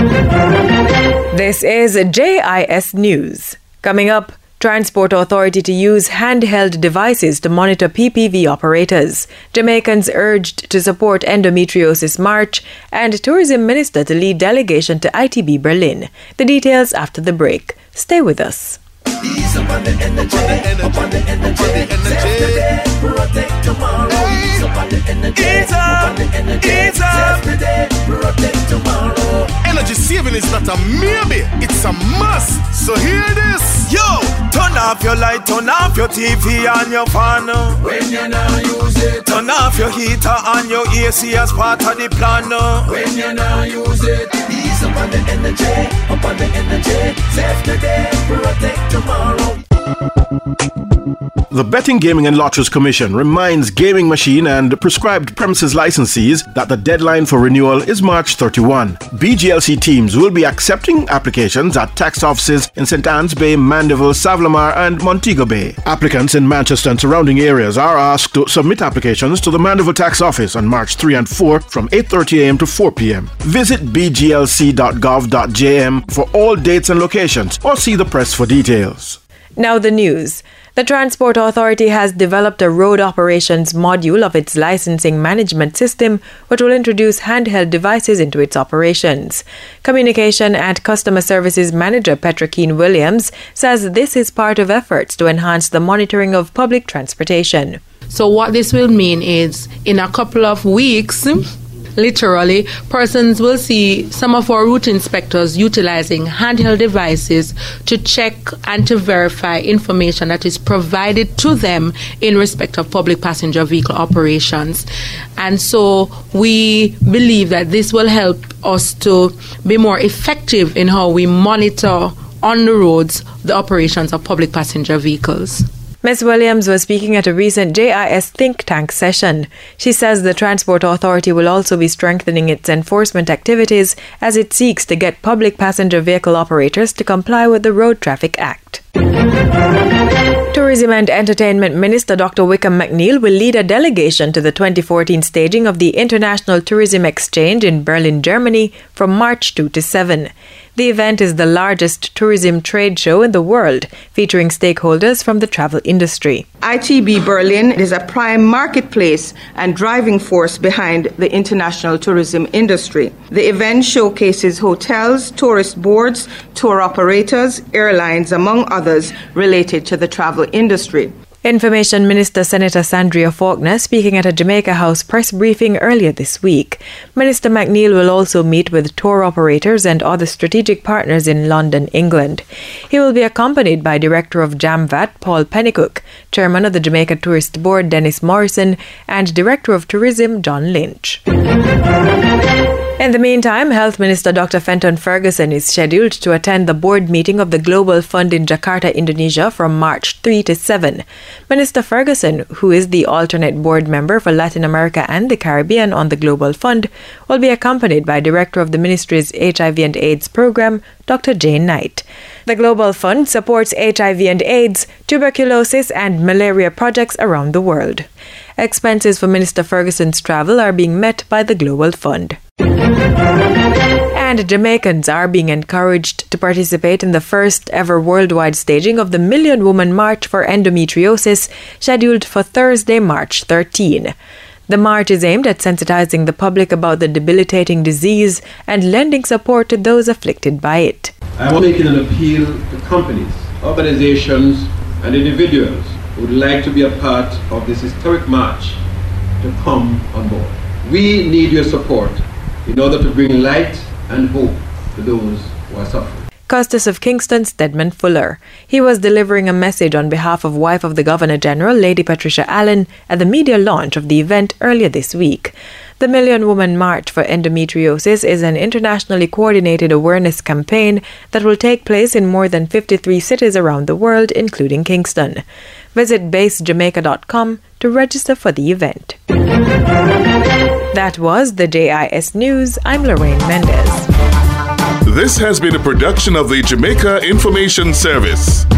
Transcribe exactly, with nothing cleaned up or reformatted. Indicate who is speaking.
Speaker 1: This is J I S News. Coming up, Transport Authority to use handheld devices to monitor P P V operators. Jamaicans urged to support Endometriosis March, and Tourism Minister to lead delegation to I T B Berlin. The details after the break. Stay with us.
Speaker 2: Ease up on the energy, up on the energy, save today, protect tomorrow. Ease up on the energy, up on the energy, save today, protect tomorrow.
Speaker 3: Energy saving is not a maybe, it's a must. So hear this.
Speaker 4: Yo, turn off your light, turn off your T V and your fan.
Speaker 2: When you now use it,
Speaker 4: turn off your heater and your A C as part of the plan.
Speaker 2: When you now use it, ease up on the energy, up on the energy, save today, protect tomorrow.
Speaker 3: The Betting, Gaming and Lotteries Commission reminds gaming machine and prescribed premises licensees that the deadline for renewal is March thirty-first. B G L C teams will be accepting applications at tax offices in Saint Anne's Bay, Mandeville, Savlamar and Montego Bay. Applicants in Manchester and surrounding areas are asked to submit applications to the Mandeville Tax Office on March third and fourth from eight thirty a.m. to four p.m. Visit b g l c dot gov dot j m for all dates and locations or see the press for details.
Speaker 1: Now the news. The Transport Authority has developed a road operations module of its licensing management system, which will introduce handheld devices into its operations. Communication and Customer Services Manager Petra Keane Williams says this is part of efforts to enhance the monitoring of public transportation.
Speaker 5: So what this will mean is, in a couple of weeks, literally, persons will see some of our route inspectors utilizing handheld devices to check and to verify information that is provided to them in respect of public passenger vehicle operations. And so we believe that this will help us to be more effective in how we monitor on the roads the operations of public passenger vehicles.
Speaker 1: Miz Williams was speaking at a recent J I S think tank session. She says the Transport Authority will also be strengthening its enforcement activities as it seeks to get public passenger vehicle operators to comply with the Road Traffic Act. Tourism and Entertainment Minister Doctor Wickham McNeill will lead a delegation to the twenty fourteen staging of the International Tourism Exchange in Berlin, Germany from March second to seventh. The event is the largest tourism trade show in the world, featuring stakeholders from the travel industry.
Speaker 6: I T B Berlin is a prime marketplace and driving force behind the international tourism industry. The event showcases hotels, tourist boards, tour operators, airlines, among others related to the travel industry.
Speaker 1: Information Minister Senator Sandria Faulkner speaking at a Jamaica House press briefing earlier this week. Minister McNeill will also meet with tour operators and other strategic partners in London, England. He will be accompanied by Director of JAMVAT Paul Pennycook, Chairman of the Jamaica Tourist Board Dennis Morrison, and Director of Tourism John Lynch. In the meantime, Health Minister Doctor Fenton Ferguson is scheduled to attend the board meeting of the Global Fund in Jakarta, Indonesia from March third to seventh. Minister Ferguson, who is the alternate board member for Latin America and the Caribbean on the Global Fund, will be accompanied by Director of the Ministry's H I V and AIDS program, Doctor Jane Knight. The Global Fund supports H I V and AIDS, tuberculosis and malaria projects around the world. Expenses for Minister Ferguson's travel are being met by the Global Fund. And Jamaicans are being encouraged to participate in the first ever worldwide staging of the Million Woman March for Endometriosis, scheduled for Thursday, March thirteenth. The march is aimed at sensitizing the public about the debilitating disease and lending support to those afflicted by it.
Speaker 7: I am making an appeal to companies, organizations, and individuals who would like to be a part of this historic march to come on board. We need your support in order to bring light and hope to those who are suffering.
Speaker 1: Custis of Kingston, Stedman Fuller. He was delivering a message on behalf of wife of the Governor-General, Lady Patricia Allen, at the media launch of the event earlier this week. The Million Woman March for Endometriosis is an internationally coordinated awareness campaign that will take place in more than fifty-three cities around the world, including Kingston. Visit base jamaica dot com to register for the event. That was the J I S News. I'm Lorraine Mendez.
Speaker 8: This has been a production of the Jamaica Information Service.